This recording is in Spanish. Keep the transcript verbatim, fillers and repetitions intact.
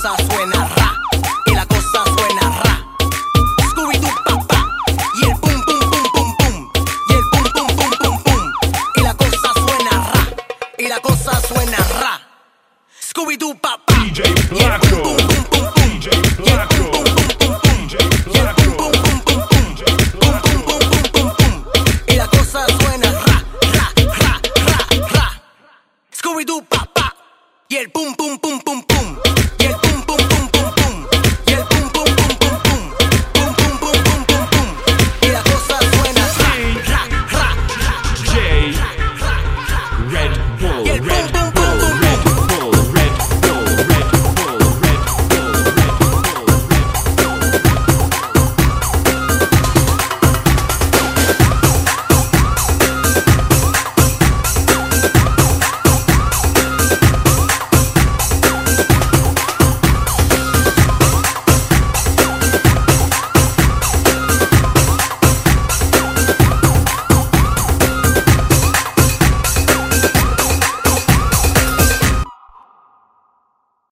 cosa suena ra, y la cosa suena ra. Scooby-Doo papá, y el pum pum pum pum pum, y el pum pum pum pum pum, y la cosa suena ra, y la cosa suena ra. Scooby-Doo papá, D J y el pum pum pum pum pum, D J y el pum pum